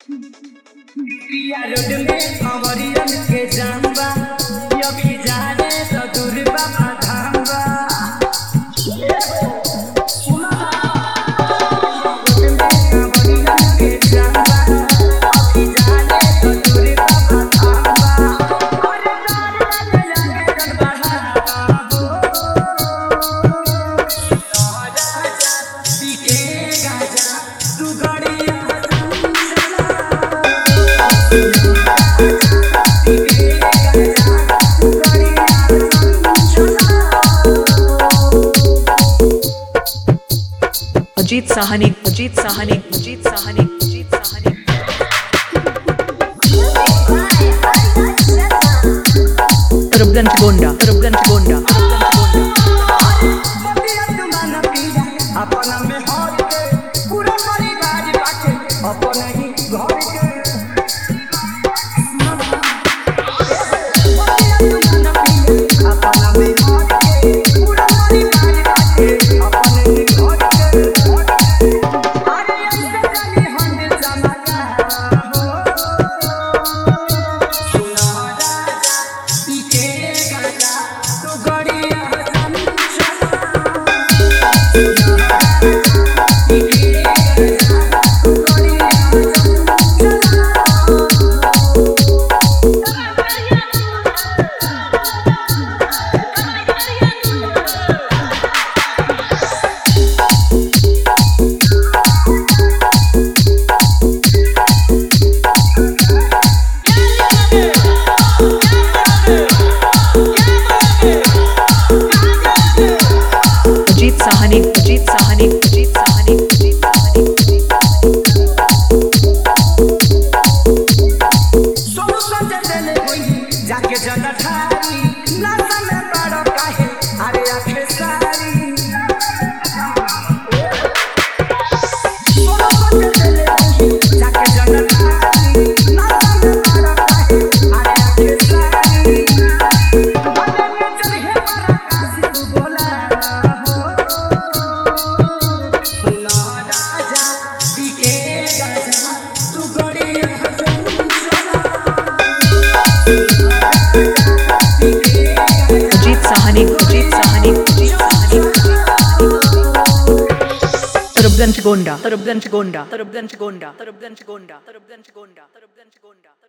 पिया रोड में खबरियन के जाम्बा यो भी जाने तो दूर बाबा धाम्बा अजीत साहनी अजीत साहनी अजीत साहनी अजीत साहनी तरबगंज गोंडा तरबगंज गोंडा अपना में हार के पूरा परिवार बाटे अपना ही घर के अपना में हार के पूरा परिवार बाटे अपने ही घर के अरे ऐसे जानी हंड जमाना सुना राजा पीके गाजा तो गड़िया अजीत साहनी अजीत साहनी अजीत साहनी अजीत साहनी सोनू संजय देले कोई जाके जनठारी नशा में पड़ो काहे अरे आंखें सारी सोनू संजय देले कोई जाके जनठारी नशा में पड़ो काहे अरे आंखें सारी बने में चल है मारा काशी तू बोला सुना राजा पीके गाजा तू गड़िया अजीत साहनी अजीत साहनी अजीत साहनी तरबगंज गोंडा तरबगंज गोंडा तरबगंज गोंडा तरबगंज गोंडा तरबगंज गोंडा तरबगंज गोंडा